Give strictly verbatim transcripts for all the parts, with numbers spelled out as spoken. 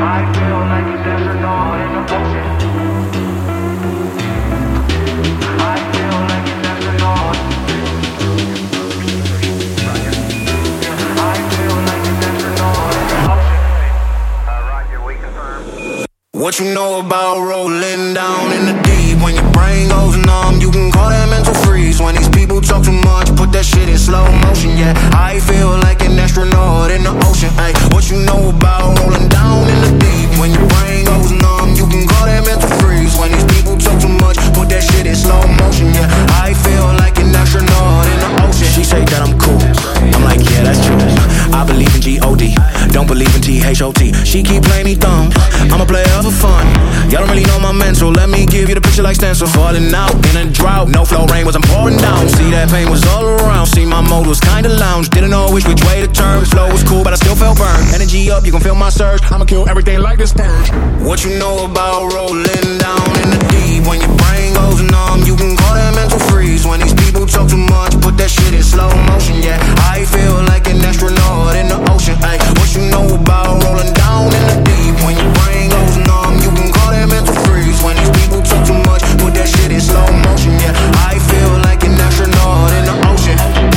What you know about rolling down in the deep? When your brain goes numb, you can call that mental freeze. When these people talk too much, put that shit in slow motion. Yeah, I feel like an astronaut in the ocean. Ay, what you know about rolling down in the deep? When your brain goes numb, you can call that mental freeze. When these people talk too much, put that shit in slow motion. Yeah, I feel like an astronaut in the ocean. She say that I'm cool, I'm like, yeah, that's true. I believe in G O D, don't believe in T H O T. She keep playing me dumb, I'm a player for fun. Y'all don't really know my mental, let me give you the picture like stencil. Falling out in a drought, no flow rain was I'm pouring down. See that pain was all around, see my mode was kinda lounge. Didn't know which which way to turn, flow was cool but I still felt burned. Energy up, you can feel my surge, I'ma kill everything like this purge. What you know about rolling down in the deep? When your brain goes numb, you can call that mental freeze. When these people talk too much, put that shit in slow motion. Yeah, I feel like an astronaut in the ocean. Ay, what you know about rolling down in the deep? When your brain goes numb, you can call that mental freeze. When these people talk too much, put that shit in slow motion. Yeah, I feel like an astronaut in the ocean.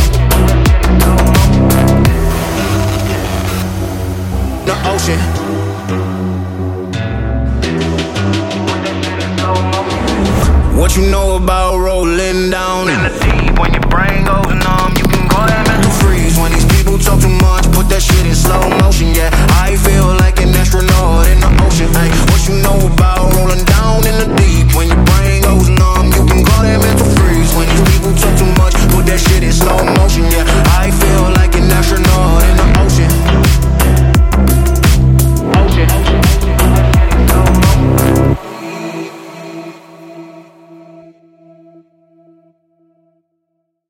The ocean. What you know about rolling down in the deep? When your brain goes numb, you can call that mental freeze. When these people talk too much, put that shit in slow motion. Yeah,